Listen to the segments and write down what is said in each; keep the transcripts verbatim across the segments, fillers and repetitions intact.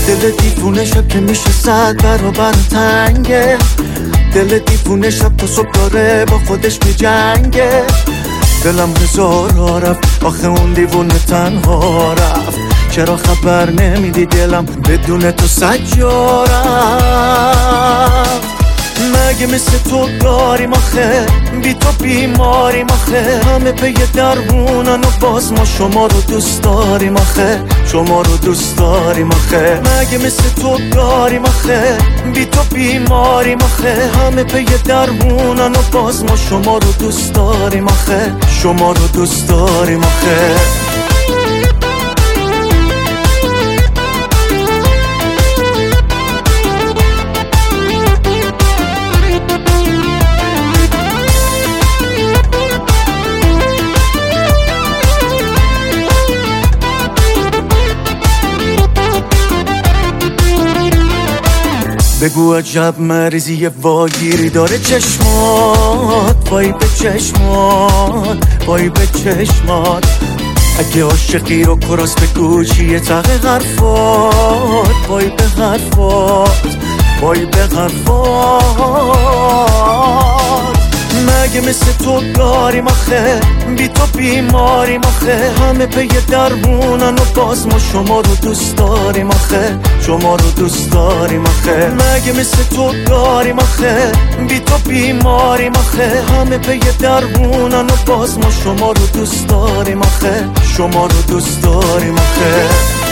دل دیوونه شب که میشه صد برابر تنگه، دل دیوونه شب تا صبح داره با خودش میجنگه. دلم هزارا رفت آخه اون دیوونه تنها رفت، چرا خبر نمیدی دلم بدون تو سجا رفت. مگه مثل تو داریم آخه بی تو بیماریم آخه، همه پی درمونن و باز ما شما رو دوست داریم آخه، شما رو دوست داریم آخه. مگه مثل تو داریم آخه بی تو بیماریم آخه، همه پی درمونن و باز ما شما رو دوست داریم آخه، شما رو دوست داریم آخه. بگو عجب مریضی واگیری داره چشمات، وای به چشمات، وای به چشمات. اگه عاشقی رو کراس بگو چیه تقه حرفات، وای به حرفات، وای به حرفات. مگه مثل تو داریم آخه بی تو بیماریم آخه، همه پی درمونن و باز ما شما رو دوست داریم آخه، شما رو دوست داریم آخه. مگه مثل تو داریم آخه بی تو بیماریم آخه، همه پی درمونن و باز ما شما رو دوست داریم آخه، شما رو دوست داریم آخه.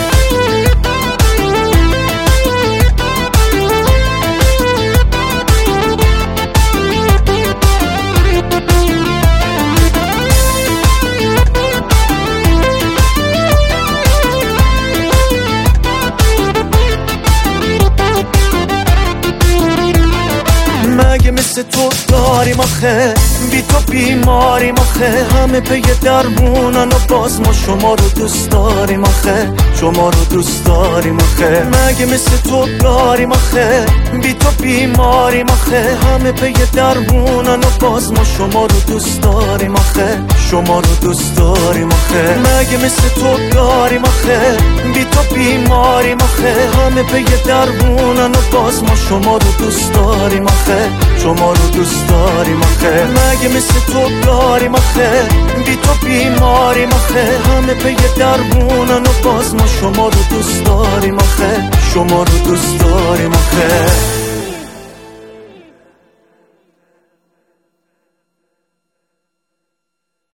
مگه مثل تو داریم آخه بی تو بیماریم آخه، همه پی درمونن و باز ما شما رو دوست داریم آخه، شما رو دوست داریم آخه. مگه مثل تو داریم آخه بی تو بیماریم آخه، همه پی درمونن و باز ما شما رو دوست داریم آخه، شما رو دوست داریم آخه. مگه مثل تو داریم آخه بی تو بیماریم آخه، همه پی درمونن و باز ما شما رو دوست داریم آخه، شما رو دوست داریم آخه. مگه مثل تو داریم آخه بی تو بیماریم آخه، همه پی درمونن و باز ما شما رو دوست داریم آخه، شما رو دوست داریم آخه.